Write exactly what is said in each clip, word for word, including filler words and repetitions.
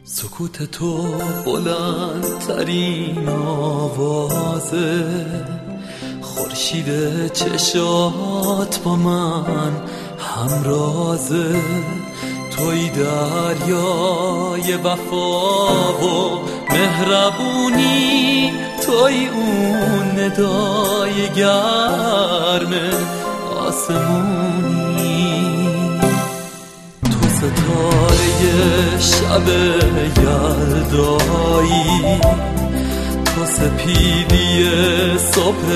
سکوت تو بلندترین آوازه، خورشید چشات با من همرازه. توی دریای وفا و مهربونی، توی اون ندای گرم آسمونی. تو ستاره شب یلدایی، تو سپیدی صبح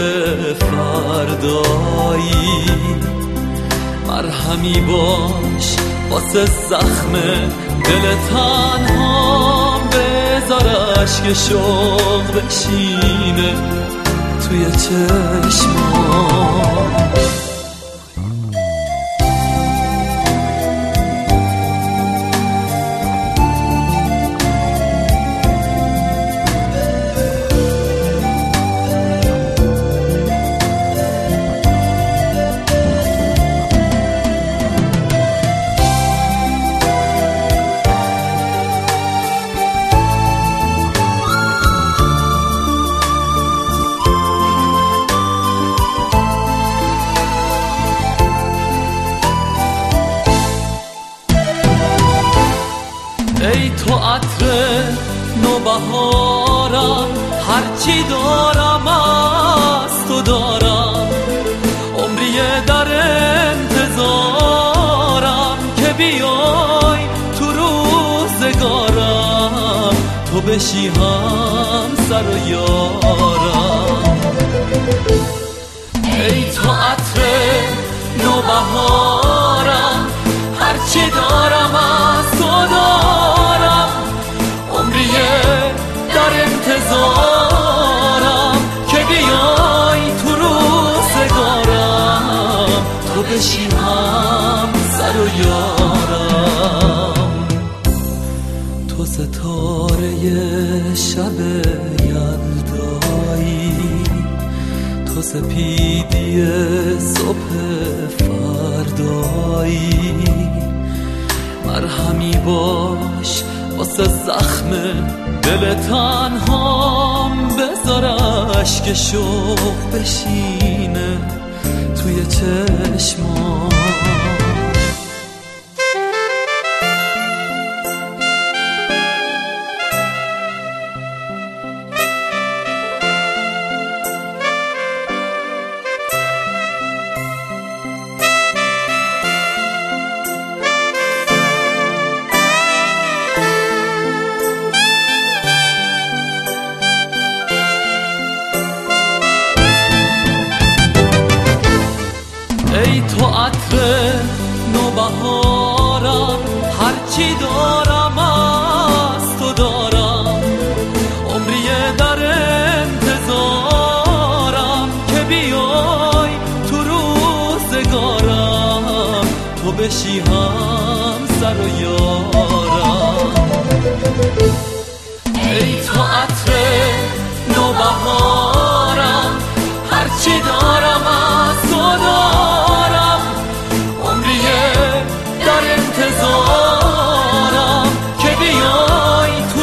فردایی. مرهمی باش واسه زخم دل تنهام، بذار اشک شوق بشینه توی چشمام. ای تو عطر نوبهارم، هرچی دارم از تو دارم. عمری در انتظارم که بیای تو روزگارم، تو بشی هم سر و یارم. ای تو عطر نوبهارم، هرچی دارم از تو دارم. عمری در انتظارم که بیای تو روزگارم، تو بشی هم سر و یارم. تو ستاره شب یلدایی، تو سپیدی صبح فردایی. مرهمی باش واسه زخم دل تنهام، بذار اشک شوق بشینه توی چشمام. ای تو عطر نوبهارم، هرچی دارم از تو دارم. عمری در انتظارم که بیای تو روزگارم، تو بشی هم سر و یارم. ای تو عطر نوبهارم، هرچی دارم از تو دارم. انتظارم که بیای تو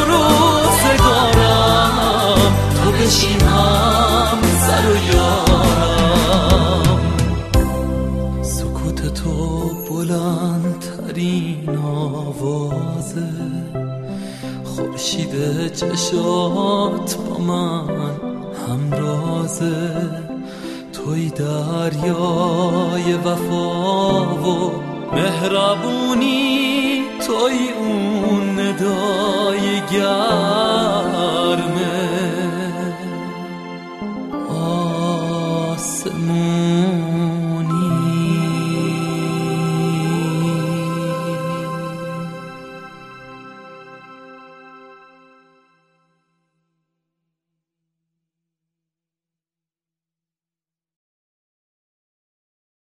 روزگارم، تو بشیم هم سر و یارم. سکوت تو بلندترین آوازه، خورشید چشات با من همرازه. توی دریای وفا و مهربونی، توی اون ندای گرم